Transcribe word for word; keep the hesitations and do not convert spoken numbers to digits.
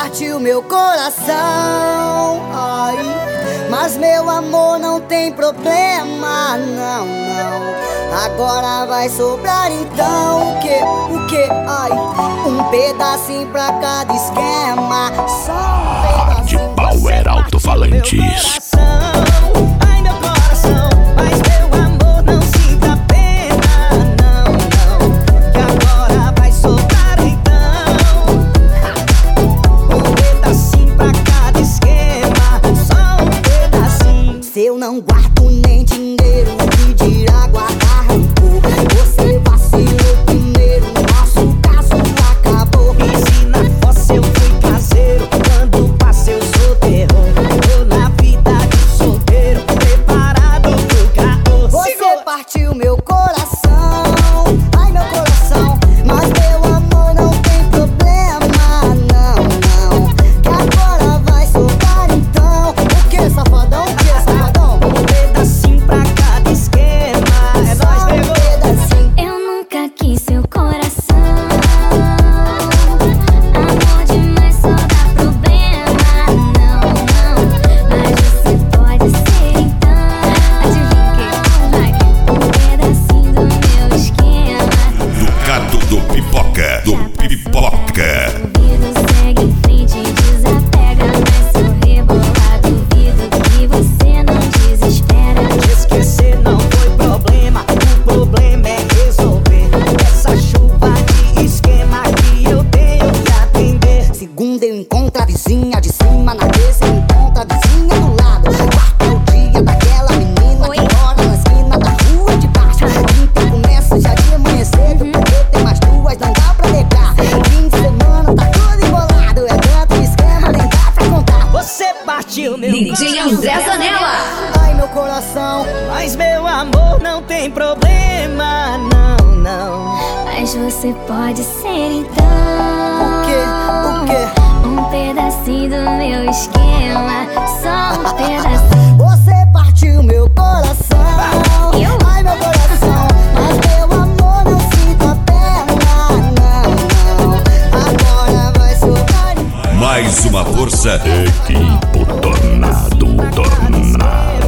partiu meu coração, ai, mas meu amor não tem problema, não, não. Agora vai sobrar então o que, o que, ai, um pedacinho pra cada esquema. Só um pedacinho. De Power Alto-Falantes. Ai meu coração, mas meu amor não sinta pena, não, não. Que agora vai sobrar então um pedacinho pra cada esquema. Só um pedacinho. Se eu não guardo nem dinheiro, que dirá guardar rancor. Você vacilou primeiro, nosso caso acabou. E se na fossa eu fui caseiro, quando passei eu sou terror. Tô na vida de solteiro, preparado pro caô. Você partiu meu coração, ai meu coração, mas meu amor não tem problema, não, não. Que agora vai soltar então. O que, safadão? O que, safadão? Um pedacinho pra cada esquema. É nóis, pegou? Um pedacinho. Eu nunca quis seu coração. Amor demais só dá problema. Não, não. Mas você pode ser então. Adivinha que vai um pedacinho do meu esquema. Ducado do Pipoca, do Pipoca. Duvido, segue em frente e desapega. Mas sou rebolado, duvido que você não desespera. Te esquecer não foi problema, o problema é resolver essa chuva de esquema que eu tenho que atender. Segunda eu encontro a vizinha de cima, na terça eu encontro a vizinha do lado. Quarta é o dia daquela menina Oi. que mora na esquina da rua de baixo. Quinta começa já de amanhecer, porque tem mais duas, não dá pra negar. Fim de semana tá tudo embolado, é tanto esquema, nem dá pra contar. Você partiu meu D J André Zanella. ai meu coração, mas meu amor não tem problema, não, não. Mas você pode ser então. O que, o que? Um pedacinho do meu esquema. Só um pedacinho. Você partiu meu coração, Eu? ai meu coração, mas meu amor não sinta perna, não, não. Agora vai sobrar. Mais uma força. Equipo Tornado, Tornado.